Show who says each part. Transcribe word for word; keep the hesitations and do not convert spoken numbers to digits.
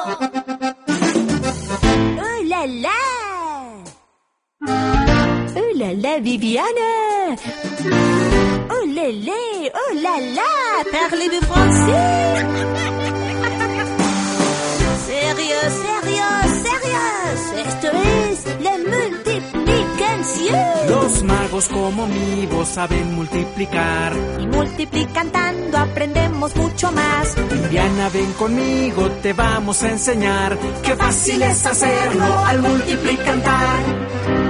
Speaker 1: Oh là là! Oh là là, Viviane! Oh là là! Oh là là! Parlez-vous français? Sérieux, sérieux, sérieux! Esto es la multiplicación.
Speaker 2: Los magos como mi voz saben multiplicar.
Speaker 1: Y multiplicando aprendemos mucho más.
Speaker 2: Viviana, ven conmigo, te vamos a enseñar. Qué fácil es hacerlo al multiplicar.